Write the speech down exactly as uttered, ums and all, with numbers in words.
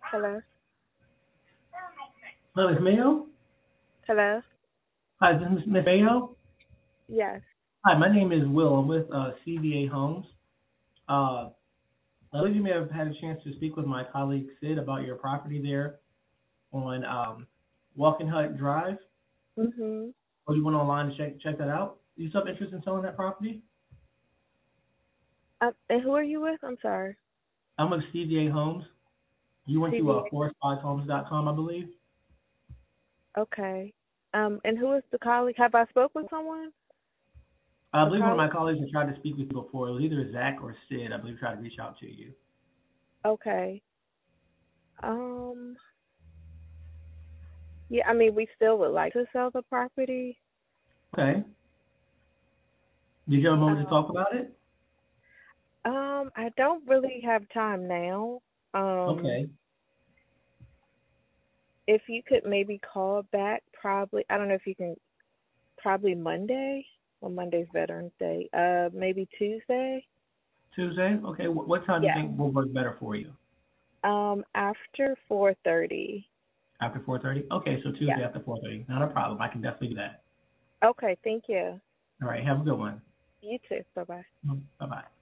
Hello? Hello, Miss Mayo? Hello? Hi, this is Miss Mayo. Yes. Hi, my name is Will. I'm with uh, C V A Homes. Uh, I believe you may have had a chance to speak with my colleague Sid about your property there on um, Walking Hut Drive. Mhm. Or you went online to check check that out? You still have interest in selling that property? Uh, and who are you with? I'm sorry. I'm with C V A Homes. You went to uh, C V A. forest five homes dot com, I believe. Okay. Um, and who is the colleague? Have I spoke with someone? I A believe one of my colleague? colleagues had tried to speak with you before. It was either Zach or Sid. I believe tried to reach out to you. Okay. Um, yeah, I mean, we still would like to sell the property. Okay. Did you have a moment to Um, talk about it? um, I don't really have time now. Um, Okay. if you could maybe call back, probably, I don't know if you can, probably Monday. Well, Monday's Veterans Day. Uh, maybe Tuesday. Tuesday? Okay. Wh- What time do you Yeah. think will work better for you? Um, after four thirty. After four thirty? Okay, so Yeah. Tuesday after four thirty. Not a problem. I can definitely do that. Okay, thank you. All right. Have a good one. You too. Bye bye. Bye bye.